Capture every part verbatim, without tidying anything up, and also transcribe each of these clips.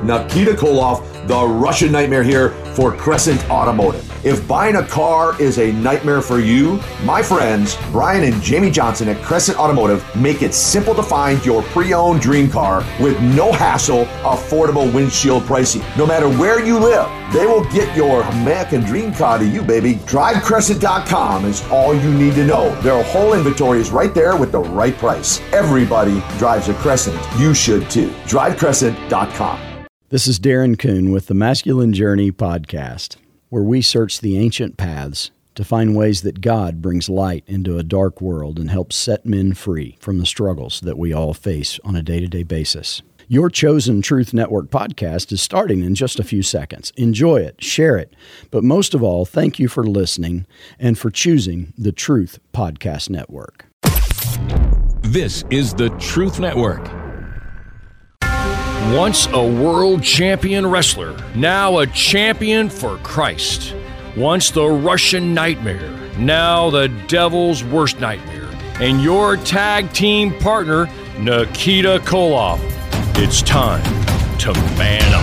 Nikita Koloff, the Russian Nightmare here for Crescent Automotive. If buying a car is a nightmare for you, my friends Brian and Jamie Johnson at Crescent Automotive make it simple to find your pre-owned dream car with no hassle, affordable windshield pricing. No matter where you live, they will get your American dream car to you, baby. drive crescent dot com is all you need to know. Their whole inventory is right there with the right price. Everybody drives a Crescent. You should too. drive crescent dot com. This is Darren Kuhn with the Masculine Journey podcast, where we search the ancient paths to find ways that God brings light into a dark world and helps set men free from the struggles that we all face on a day-to-day basis. Your Chosen Truth Network podcast is starting in just a few seconds. Enjoy it, share it, but most of all, thank you for listening and for choosing the Truth Podcast Network. This is the Truth Network. Once a world champion wrestler, now a champion for Christ. Once the Russian Nightmare, now the Devil's Worst Nightmare. And your tag team partner, Nikita Koloff. It's time to man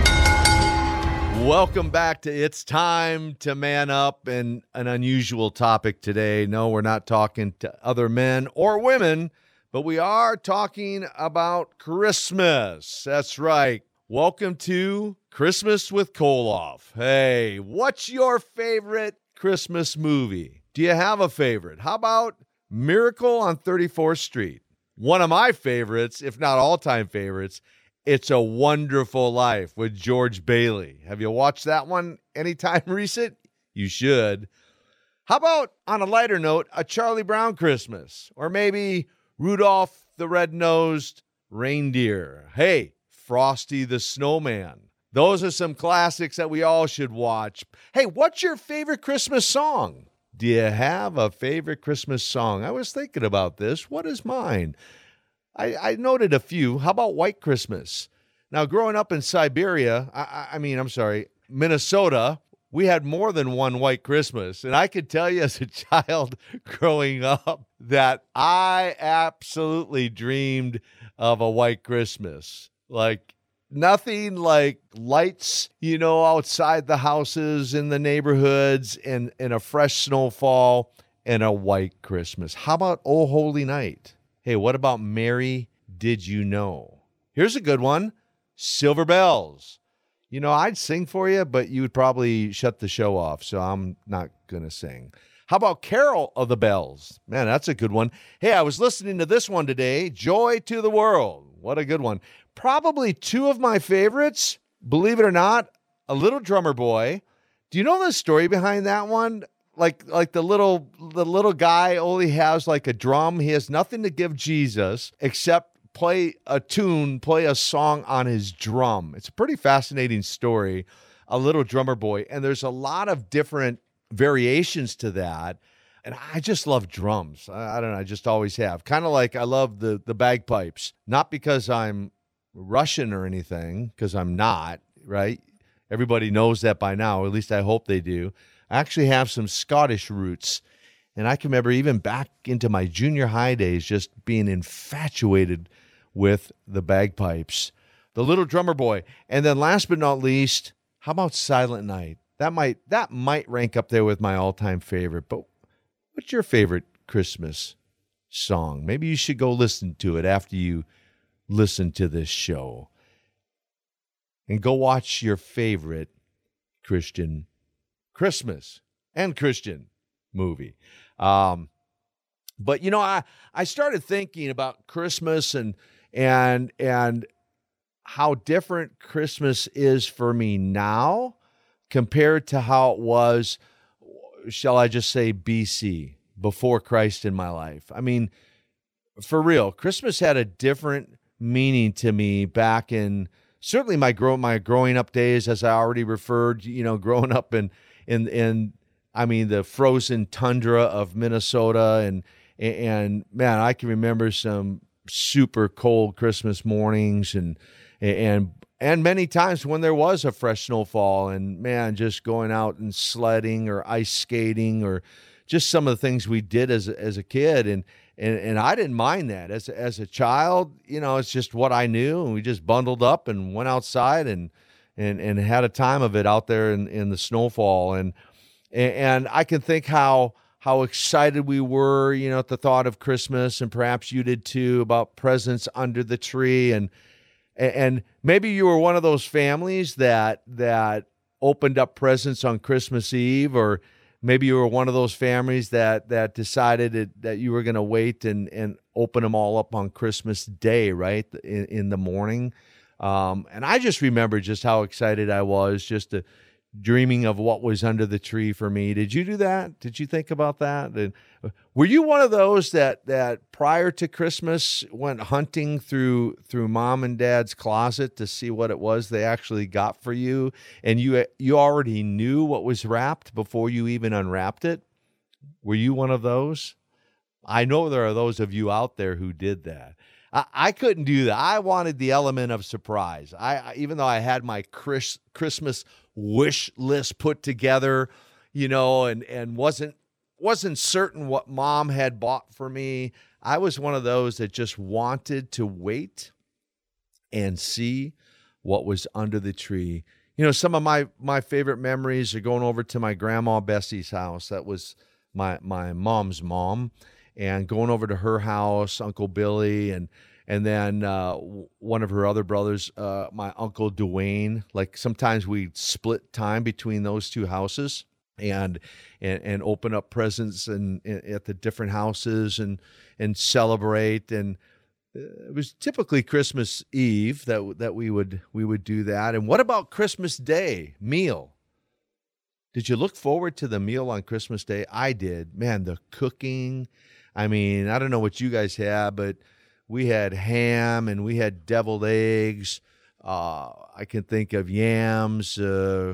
up. Welcome back to It's Time to Man Up, and an unusual topic today. No, we're not talking to other men or women, but we are talking about Christmas. That's right. Welcome to Christmas with Koloff. Hey, what's your favorite Christmas movie? Do you have a favorite? How about Miracle on thirty-fourth Street? One of my favorites, if not all-time favorites, It's a Wonderful Life with George Bailey. Have you watched that one anytime recent? You should. How about, on a lighter note, A Charlie Brown Christmas? Or maybe Rudolph the Red-Nosed Reindeer. Hey, Frosty the Snowman. Those are some classics that we all should watch. Hey, what's your favorite Christmas song? Do you have a favorite Christmas song? I was thinking about this. What is mine? I, I noted a few. How about White Christmas? Now, growing up in Siberia, I, I mean, I'm sorry, Minnesota, we had more than one White Christmas. And I could tell you as a child growing up that I absolutely dreamed of a White Christmas. Like nothing like lights, you know, outside the houses in the neighborhoods and, and a fresh snowfall and a white Christmas. How about Oh Holy Night? Hey, what about Mary Did You Know? Here's a good one. Silver Bells. You know, I'd sing for you, but you would probably shut the show off, so I'm not going to sing. How about Carol of the Bells? Man, that's a good one. Hey, I was listening to this one today, Joy to the World. What a good one. Probably two of my favorites, believe it or not, A Little Drummer Boy. Do you know the story behind that one? Like like the little the little guy only has like a drum. He has nothing to give Jesus except play a tune, play a song on his drum. It's a pretty fascinating story, A Little Drummer Boy. And there's a lot of different variations to that. And I just love drums. I, I don't know. I just always have. Kind of like I love the, the bagpipes, not because I'm Russian or anything, because I'm not, right? Everybody knows that by now, or at least I hope they do. I actually have some Scottish roots. And I can remember even back into my junior high days just being infatuated with the bagpipes. The Little Drummer Boy. And then last but not least, how about Silent Night? That might that might rank up there with my all-time favorite. But what's your favorite Christmas song? Maybe you should go listen to it after you listen to this show. And go watch your favorite Christian Christmas and Christian movie. Um, but, you know, I, I started thinking about Christmas and and and how different Christmas is for me now compared to how it was, shall I just say, B C, before Christ in my life. I mean, for real, Christmas had a different meaning to me back in certainly my grow my growing up days, as I already referred, you know, growing up in in in I mean the frozen tundra of Minnesota, and and man, I can remember some super cold Christmas mornings, and and and many times when there was a fresh snowfall, and man, just going out and sledding or ice skating or just some of the things we did as as a kid, and And, and I didn't mind that as a, as a child. You know, it's just what I knew, and we just bundled up and went outside and and and had a time of it out there in, in the snowfall. And and I can think how how excited we were, you know, at the thought of Christmas, and perhaps you did too, about presents under the tree. And and maybe you were one of those families that that opened up presents on Christmas Eve, or maybe you were one of those families that that decided that, that you were going to wait and, and open them all up on Christmas Day, right, in, in the morning. Um, and I just remember just how excited I was, just to, dreaming of what was under the tree for me. Did you do that? Did you think about that? And were you one of those that that prior to Christmas went hunting through through mom and dad's closet to see what it was they actually got for you, and you you already knew what was wrapped before you even unwrapped it? Were you one of those? I know there are those of you out there who did that. I, I couldn't do that. I wanted the element of surprise. I even though I had my Chris, Christmas wish list put together, you know, and and wasn't wasn't certain what mom had bought for me, I was one of those that just wanted to wait and see what was under the tree. You know, some of my my favorite memories are going over to my grandma Bessie's house. That was my my mom's mom, and going over to her house, Uncle Billy, and and then uh, one of her other brothers, uh, my Uncle Dwayne. Like sometimes we'd split time between those two houses, and and, and open up presents and, and at the different houses and and celebrate. And it was typically Christmas Eve that that we would we would do that. And what about Christmas Day meal? Did you look forward to the meal on Christmas Day? I did. Man, the cooking. I mean, I don't know what you guys had, but we had ham and we had deviled eggs. Uh, I can think of yams uh,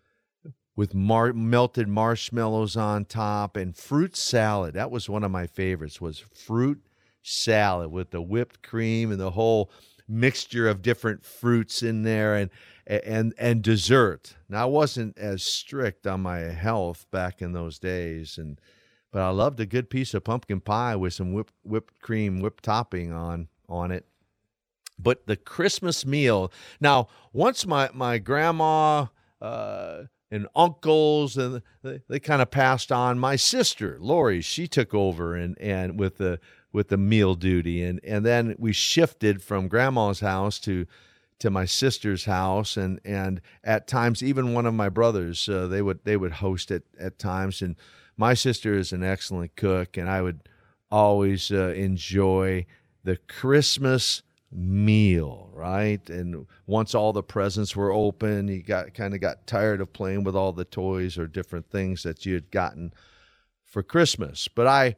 with mar- melted marshmallows on top, and fruit salad. That was one of my favorites, was fruit salad with the whipped cream and the whole mixture of different fruits in there, and and and dessert. Now, I wasn't as strict on my health back in those days, and but I loved a good piece of pumpkin pie with some whipped whipped cream, whipped topping on on it. But the Christmas meal. Now, once my my grandma uh, and uncles and they, they kind of passed on, my sister Lori, she took over and and with the with the meal duty, and and then we shifted from grandma's house to to my sister's house, and and at times even one of my brothers uh, they would they would host it at times. And my sister is an excellent cook, and I would always uh, enjoy the Christmas meal, right? And once all the presents were open, you got kind of got tired of playing with all the toys or different things that you had gotten for Christmas. But I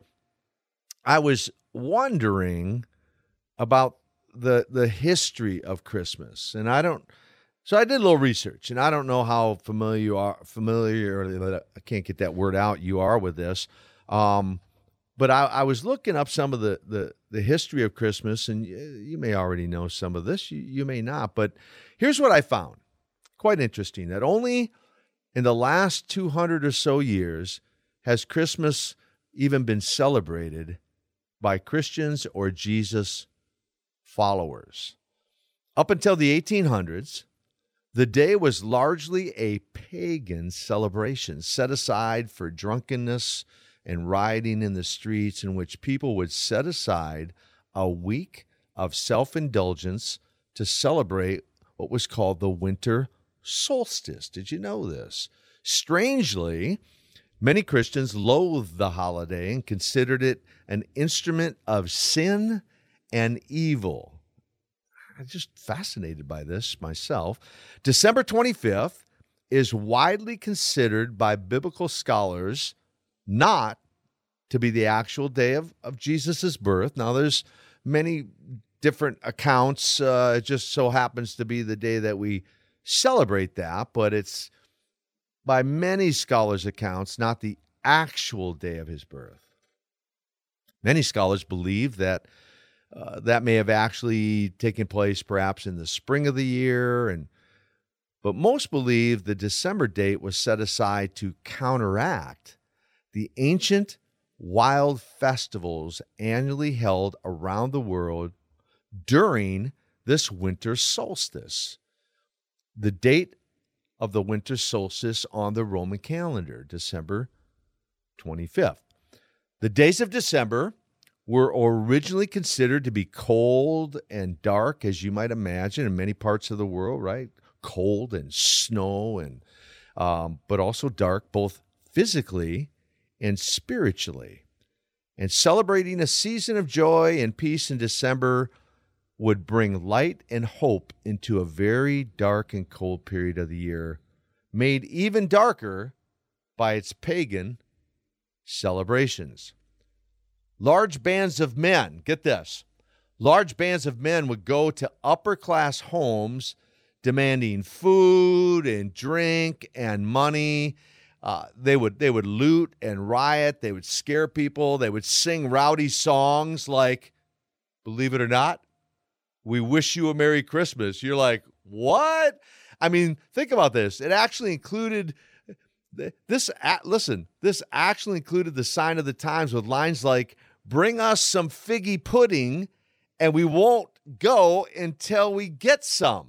I was wondering about the the history of Christmas, and I don't. So I did a little research, and I don't know how familiar you are. Familiar, I can't get that word out. You are with this, um, but I, I was looking up some of the, the the history of Christmas, and you, you may already know some of this. You, you may not, but here's what I found. Quite interesting that only in the last two hundred or so years has Christmas even been celebrated by Christians or Jesus followers. Up until the eighteen hundreds, the day was largely a pagan celebration set aside for drunkenness and rioting in the streets, in which people would set aside a week of self-indulgence to celebrate what was called the winter solstice. Did you know this? Strangely, many Christians loathed the holiday and considered it an instrument of sin and evil. I'm just fascinated by this myself. December twenty-fifth is widely considered by biblical scholars not to be the actual day of, of Jesus' birth. Now, there's many different accounts. Uh, it just so happens to be the day that we celebrate that, but it's, by many scholars' accounts, not the actual day of his birth. Many scholars believe that Uh, that may have actually taken place perhaps in the spring of the year, and but most believe the December date was set aside to counteract the ancient wild festivals annually held around the world during this winter solstice. The date of the winter solstice on the Roman calendar, December twenty-fifth. The days of December were originally considered to be cold and dark, as you might imagine, in many parts of the world, right? Cold and snow, and um, but also dark, both physically and spiritually. And celebrating a season of joy and peace in December would bring light and hope into a very dark and cold period of the year, made even darker by its pagan celebrations. Large bands of men, get this, large bands of men would go to upper-class homes demanding food and drink and money. Uh, they would they would loot and riot. They would scare people. They would sing rowdy songs like, believe it or not, "We wish you a Merry Christmas." You're like, what? I mean, think about this. It actually included this. Listen, this actually included the sign of the times with lines like, "Bring us some figgy pudding, and we won't go until we get some."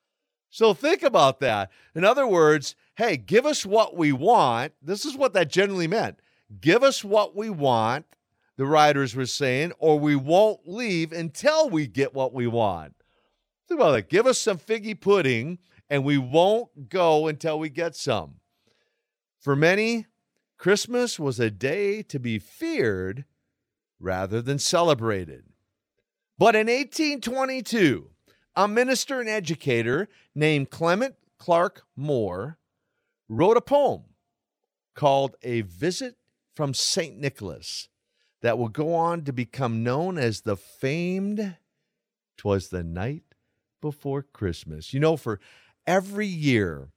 So think about that. In other words, hey, give us what we want. This is what that generally meant. Give us what we want, the writers were saying, or we won't leave until we get what we want. Think about that. Give us some figgy pudding, and we won't go until we get some. For many, Christmas was a day to be feared rather than celebrated. But in eighteen twenty-two, a minister and educator named Clement Clark Moore wrote a poem called A Visit from Saint Nicholas that will go on to become known as the famed "'Twas the Night Before Christmas." You know, for every year,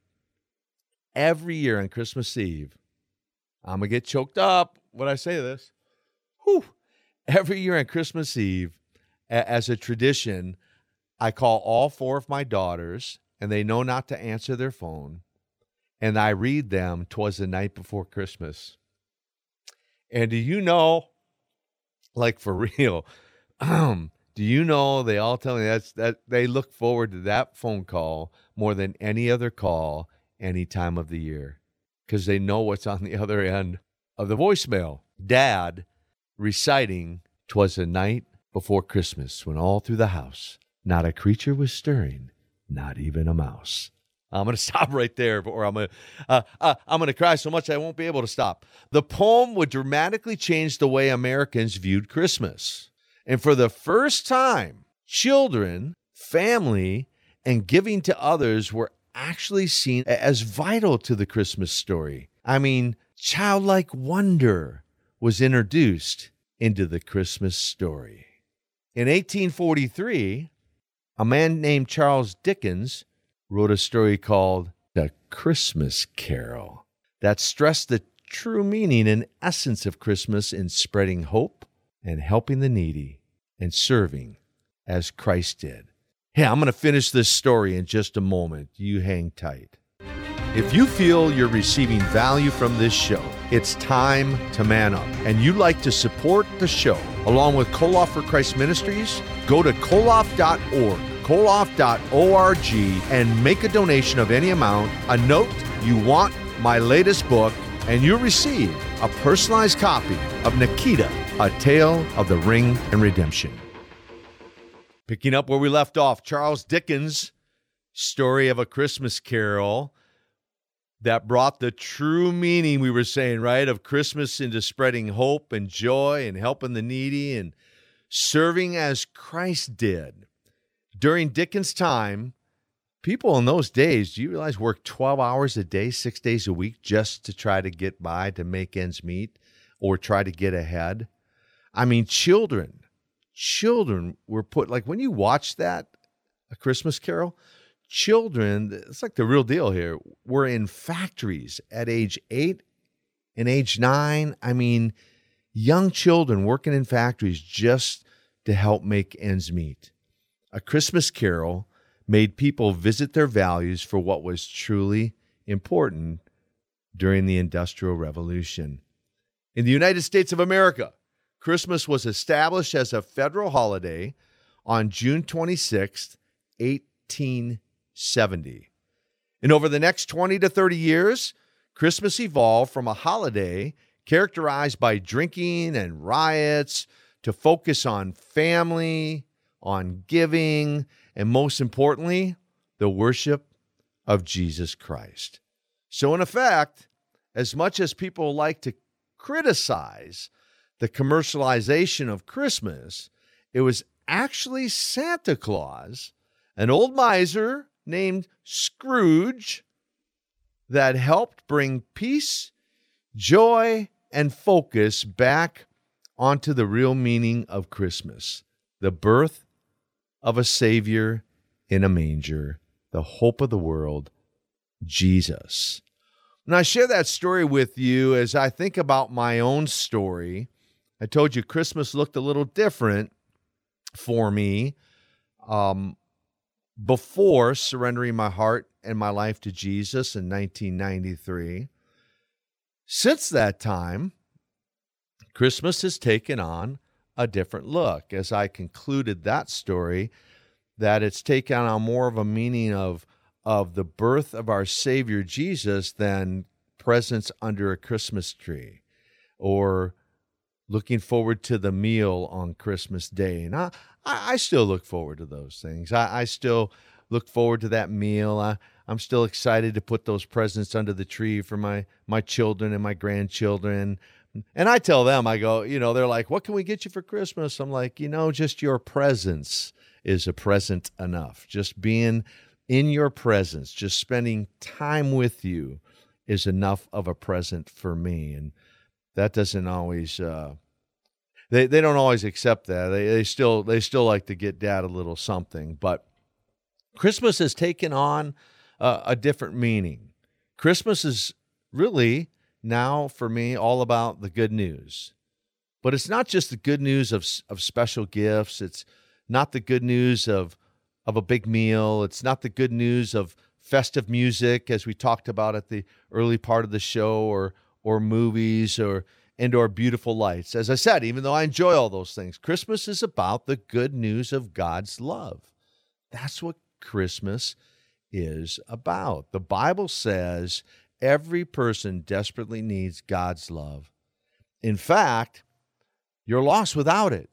every year on Christmas Eve, I'm going to get choked up when I say this. Whew. Every year on Christmas Eve, as a tradition, I call all four of my daughters, and they know not to answer their phone, and I read them "'Twas the Night Before Christmas." And do you know, like for real, um, do you know they all tell me that's that they look forward to that phone call more than any other call any time of the year, because they know what's on the other end of the voicemail. Dad reciting "'Twas the night before Christmas, when all through the house not a creature was stirring, not even a mouse." I'm going to stop right there, or I'm going to uh, uh, I'm going to cry so much I won't be able to stop. The poem would dramatically change the way Americans viewed Christmas. And for the first time, children, family, and giving to others were actually seen as vital to the Christmas story. I mean, childlike wonder was introduced into the Christmas story. In eighteen forty-three, a man named Charles Dickens wrote a story called The Christmas Carol that stressed the true meaning and essence of Christmas in spreading hope and helping the needy and serving as Christ did. Hey, I'm going to finish this story in just a moment. You hang tight. If you feel you're receiving value from this show, it's time to man up. And you'd like to support the show along with Koloff for Christ Ministries, go to koloff dot org, koloff dot org, and make a donation of any amount, a note you want my latest book, and you'll receive a personalized copy of Nikita, A Tale of the Ring and Redemption. Picking up where we left off, Charles Dickens' story of A Christmas Carol that brought the true meaning, we were saying, right, of Christmas into spreading hope and joy and helping the needy and serving as Christ did. During Dickens' time, people in those days, do you realize, worked twelve hours a day, six days a week, just to try to get by, to make ends meet, or try to get ahead? I mean, children, children were put, like when you watch that, A Christmas Carol, children, it's like the real deal here, were in factories at age eight and age nine. I mean, young children working in factories just to help make ends meet. A Christmas Carol made people visit their values for what was truly important during the Industrial Revolution. In the United States of America, Christmas was established as a federal holiday on June twenty-sixth, eighteen seventy. And over the next twenty to thirty years, Christmas evolved from a holiday characterized by drinking and riots to focus on family, on giving, and most importantly, the worship of Jesus Christ. So in effect, as much as people like to criticize the commercialization of Christmas, it was actually Santa Claus, an old miser named Scrooge, that helped bring peace, joy, and focus back onto the real meaning of Christmas, the birth of a Savior in a manger, the hope of the world, Jesus. And I share that story with you as I think about my own story. I told you Christmas looked a little different for me um, before surrendering my heart and my life to Jesus in nineteen ninety-three. Since that time, Christmas has taken on a different look. As I concluded that story, that it's taken on more of a meaning of, of the birth of our Savior Jesus than presents under a Christmas tree or looking forward to the meal on Christmas Day. And I, I still look forward to those things. I, I still look forward to that meal. I, I'm still excited to put those presents under the tree for my, my children and my grandchildren. And I tell them, I go, you know, they're like, what can we get you for Christmas? I'm like, you know, just your presence is a present enough. Just being in your presence, just spending time with you is enough of a present for me. And that doesn't always, uh, they, they don't always accept that. They, they still, they still like to get dad a little something, but Christmas has taken on uh, a different meaning. Christmas is really now for me all about the good news, but it's not just the good news of, of special gifts. It's not the good news of, of a big meal. It's not the good news of festive music, as we talked about at the early part of the show, or, or movies, or, and or beautiful lights. As I said, even though I enjoy all those things, Christmas is about the good news of God's love. That's what Christmas is about. The Bible says every person desperately needs God's love. In fact, you're lost without it.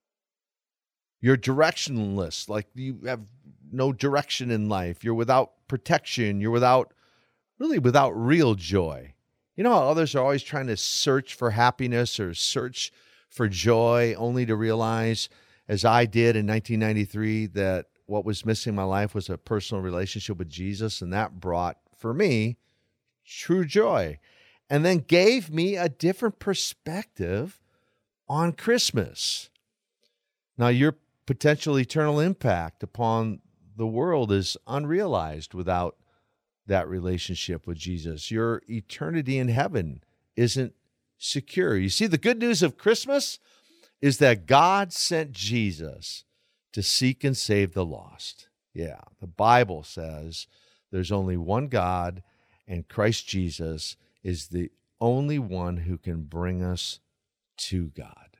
You're directionless, like you have no direction in life. You're without protection. You're without, really without real joy. You know how others are always trying to search for happiness or search for joy, only to realize, as I did in nineteen ninety-three, that what was missing in my life was a personal relationship with Jesus, and that brought, for me, true joy, and then gave me a different perspective on Christmas. Now, your potential eternal impact upon the world is unrealized without that relationship with Jesus. Your eternity in heaven isn't secure. You see, the good news of Christmas is that God sent Jesus to seek and save the lost. Yeah, the Bible says there's only one God, and Christ Jesus is the only one who can bring us to God.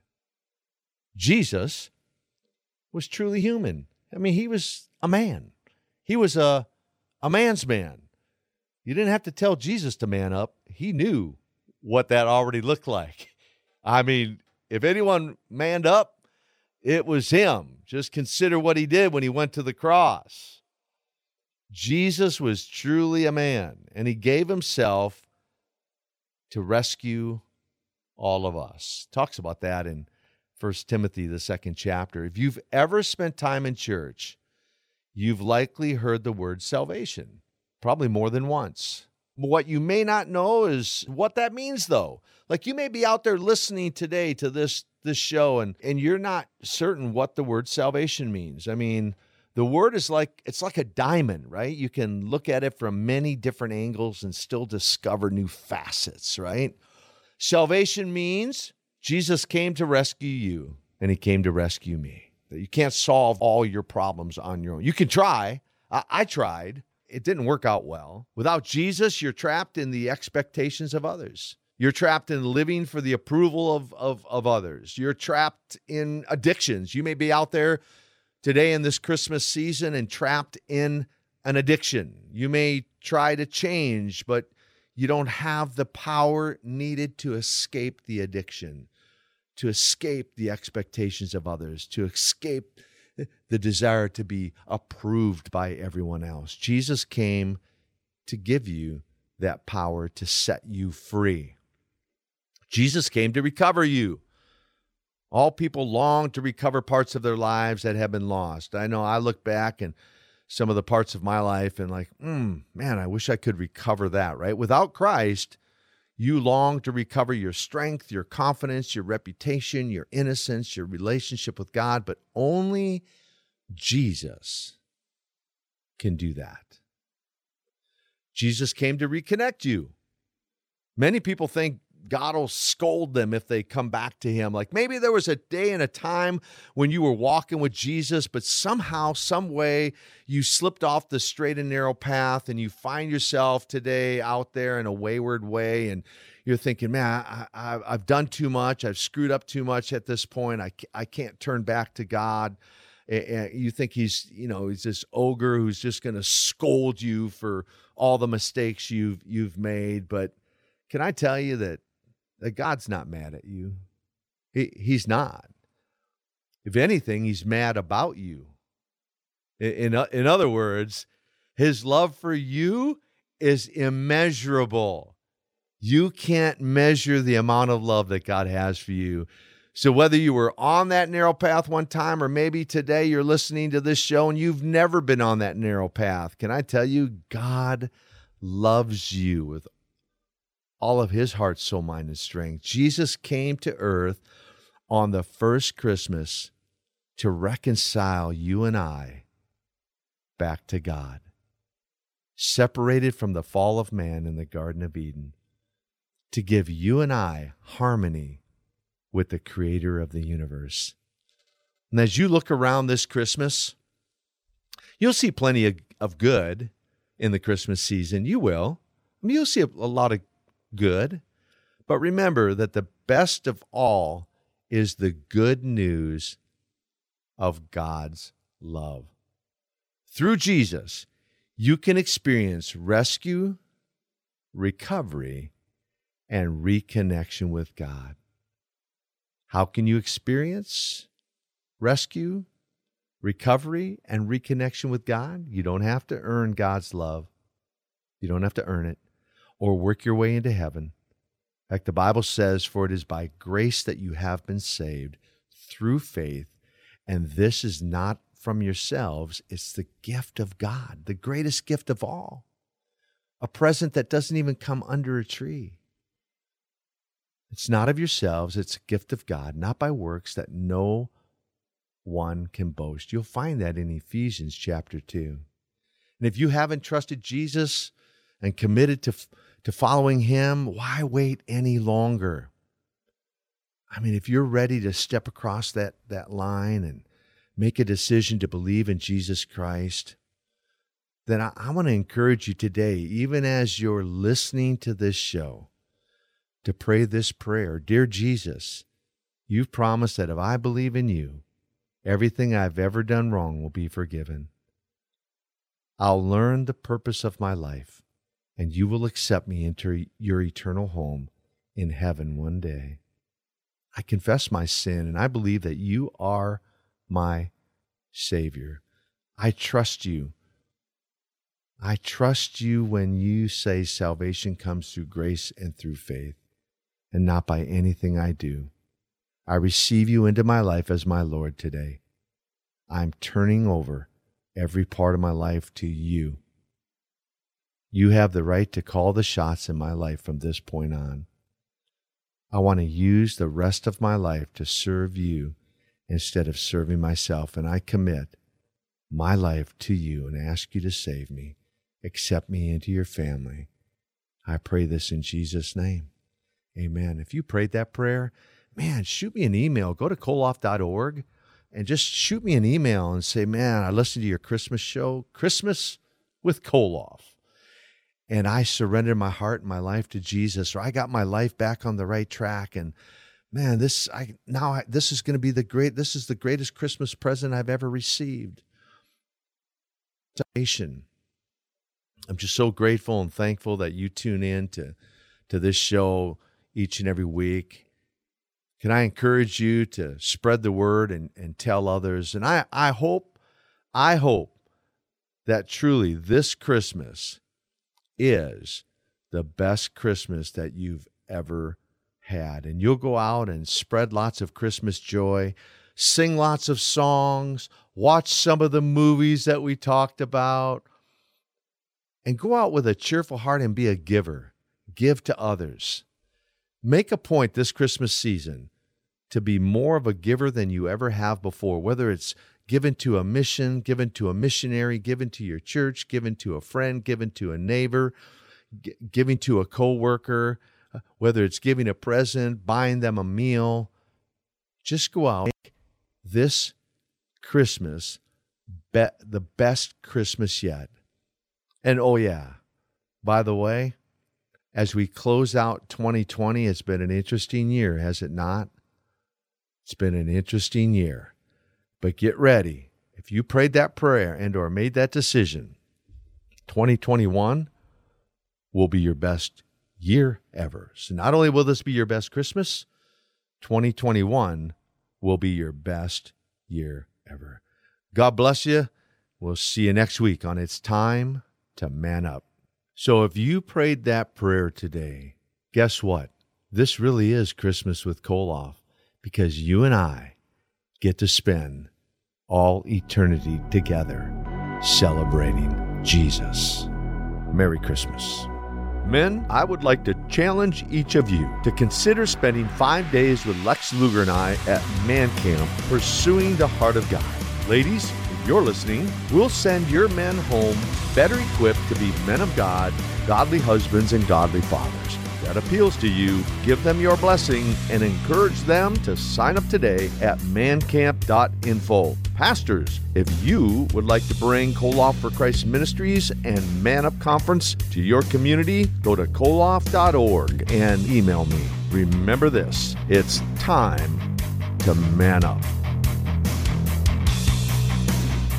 Jesus was truly human. I mean, he was a man. He was a, a man's man. You didn't have to tell Jesus to man up. He knew what that already looked like. I mean, if anyone manned up, it was him. Just consider what he did when he went to the cross. Jesus was truly a man, and he gave himself to rescue all of us. Talks about that in First Timothy, the second chapter. If you've ever spent time in church, you've likely heard the word salvation, probably more than once. What you may not know is what that means, though. Like, you may be out there listening today to this, this show, and, and you're not certain what the word salvation means. I mean, the word is like, it's like a diamond, right? You can look at it from many different angles and still discover new facets, right? Salvation means Jesus came to rescue you, and he came to rescue me. You can't solve all your problems on your own. You can try. I, I tried. It didn't work out well. Without Jesus, you're trapped in the expectations of others. You're trapped in living for the approval of, of, of others. You're trapped in addictions. You may be out there today in this Christmas season and trapped in an addiction. You may try to change, but you don't have the power needed to escape the addiction, to escape the expectations of others, to escape the desire to be approved by everyone else. Jesus came to give you that power to set you free. Jesus came to recover you. All people long to recover parts of their lives that have been lost. I know I look back and some of the parts of my life and like, mm, man, I wish I could recover that, right? Without Christ, you long to recover your strength, your confidence, your reputation, your innocence, your relationship with God, but only Jesus can do that. Jesus came to reconnect you. Many people think God will scold them if they come back to him. Like maybe there was a day and a time when you were walking with Jesus, but somehow, some way, you slipped off the straight and narrow path and you find yourself today out there in a wayward way. And you're thinking, man, I, I, I've done too much. I've screwed up too much at this point. I, I can't turn back to God. And you think he's, you know, he's this ogre who's just going to scold you for all the mistakes you've, you've made. But can I tell you that that God's not mad at you? He, he's not. If anything, he's mad about you. In, in, in other words, his love for you is immeasurable. You can't measure the amount of love that God has for you. So whether you were on that narrow path one time or maybe today you're listening to this show and you've never been on that narrow path, can I tell you, God loves you with all of his heart, soul, mind, and strength. Jesus came to earth on the first Christmas to reconcile you and I back to God, separated from the fall of man in the Garden of Eden, to give you and I harmony with the creator of the universe. And as you look around this Christmas, you'll see plenty of, of good in the Christmas season. You will. I mean, you'll see a, a lot of good. But remember that the best of all is the good news of God's love. Through Jesus, you can experience rescue, recovery, and reconnection with God. How can you experience rescue, recovery, and reconnection with God? You don't have to earn God's love. You don't have to earn it or work your way into heaven. In fact, the Bible says, for it is by grace that you have been saved through faith, and this is not from yourselves. It's the gift of God, the greatest gift of all, a present that doesn't even come under a tree. It's not of yourselves. It's a gift of God, not by works, that no one can boast. You'll find that in Ephesians chapter two. And if you haven't trusted Jesus and committed to, to following him, why wait any longer? I mean, if you're ready to step across that, that line and make a decision to believe in Jesus Christ, then I, I want to encourage you today, even as you're listening to this show, to pray this prayer. Dear Jesus, you've promised that if I believe in you, everything I've ever done wrong will be forgiven. I'll learn the purpose of my life, and you will accept me into your eternal home in heaven one day. I confess my sin, and I believe that you are my Savior. I trust you. I trust you when you say salvation comes through grace and through faith, and not by anything I do. I receive you into my life as my Lord today. I'm turning over every part of my life to you. You have the right to call the shots in my life from this point on. I want to use the rest of my life to serve you instead of serving myself, and I commit my life to you and ask you to save me. Accept me into your family. I pray this in Jesus' name. Amen. If you prayed that prayer, man, shoot me an email. Go to koloff dot org and just shoot me an email and say, man, I listened to your Christmas show, Christmas with Koloff. and I surrendered my heart and my life to Jesus, or I got my life back on the right track, and man, this I now I, this is going to be the great. This is the greatest Christmas present I've ever received. I'm just so grateful and thankful that you tune in to to this show each and every week. Can I encourage you to spread the word and, and tell others? And I, I hope, I hope that truly this Christmas is the best Christmas that you've ever had. And you'll go out and spread lots of Christmas joy, sing lots of songs, watch some of the movies that we talked about, and go out with a cheerful heart and be a giver. Give to others. Make a point this Christmas season to be more of a giver than you ever have before, whether it's given to a mission, given to a missionary, given to your church, given to a friend, given to a neighbor, g- giving to a coworker, whether it's giving a present, buying them a meal. Just go out, make this Christmas be- the best Christmas yet. And oh yeah, by the way, as we close out twenty twenty, it's been an interesting year, has it not? It's been an interesting year. But get ready. If you prayed that prayer and or made that decision, twenty twenty-one will be your best year ever. So not only will this be your best Christmas, twenty twenty-one will be your best year ever. God bless you. We'll see you next week on It's Time to Man Up. So if you prayed that prayer today, guess what? This really is Christmas with Koloff, because you and I get to spend all eternity together celebrating Jesus. Merry Christmas. Men, I would like to challenge each of you to consider spending five days with Lex Luger and I at Man Camp, pursuing the heart of God. Ladies, if you're listening, we'll send your men home better equipped to be men of God, godly husbands, and godly fathers. If that appeals to you, give them your blessing and encourage them to sign up today at man camp dot info. Pastors, if you would like to bring Koloff for Christ Ministries and Man Up Conference to your community, go to koloff dot org and email me. Remember this, it's time to man up.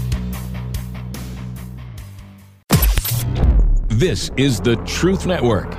This is the Truth Network.